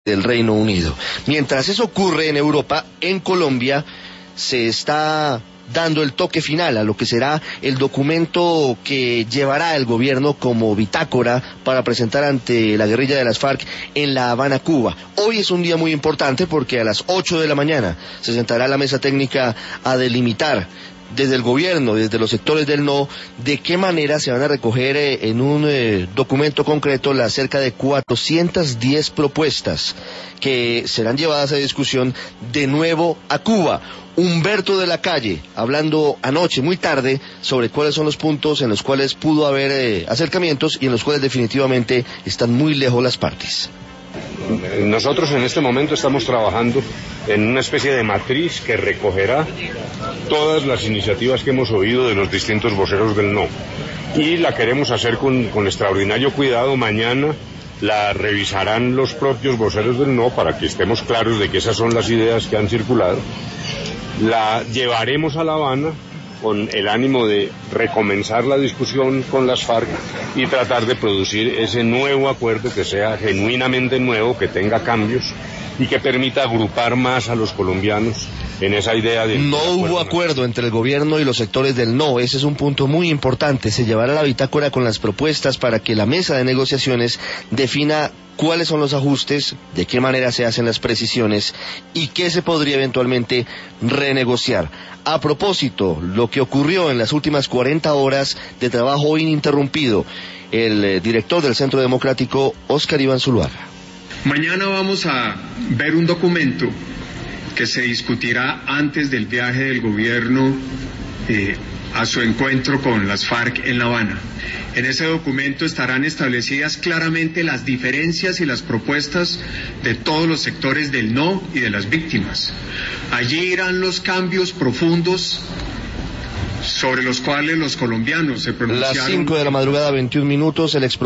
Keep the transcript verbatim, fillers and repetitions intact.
del Reino Unido. Mientras eso ocurre en Europa, en Colombia se está dando el toque final a lo que será el documento que llevará el gobierno como bitácora para presentar ante la guerrilla de las FARC en La Habana, Cuba. Hoy es un día muy importante porque a las ocho de la mañana se sentará la mesa técnica a delimitar desde el gobierno, desde los sectores del no, de qué manera se van a recoger eh, en un eh, documento concreto las cerca de cuatrocientas diez propuestas que serán llevadas a discusión de nuevo a Cuba. Humberto de la Calle, hablando anoche muy tarde sobre cuáles son los puntos en los cuales pudo haber eh, acercamientos y en los cuales definitivamente están muy lejos las partes. Nosotros en este momento estamos trabajando en una especie de matriz que recogerá todas las iniciativas que hemos oído de los distintos voceros del no, y la queremos hacer con, con extraordinario cuidado. Mañana la revisarán los propios voceros del no para que estemos claros de que esas son las ideas que han circulado. La llevaremos a La Habana con el ánimo de recomenzar la discusión con las FARC y tratar de producir ese nuevo acuerdo que sea genuinamente nuevo, que tenga cambios y que permita agrupar más a los colombianos en esa idea de... No hubo acuerdo entre el gobierno y los sectores del no, ese es un punto muy importante. Se llevará la bitácora con las propuestas para que la mesa de negociaciones defina cuáles son los ajustes, de qué manera se hacen las precisiones y qué se podría eventualmente renegociar. A propósito, lo que ocurrió en las últimas cuarenta horas de trabajo ininterrumpido, el eh, director del Centro Democrático, Óscar Iván Zuluaga. Mañana vamos a ver un documento que se discutirá antes del viaje del gobierno eh, a su encuentro con las FARC en La Habana. En ese documento estarán establecidas claramente las diferencias y las propuestas de todos los sectores del no y de las víctimas. Allí irán los cambios profundos sobre los cuales los colombianos se pronunciaron. Las cinco de la madrugada, veintiún minutos, el ex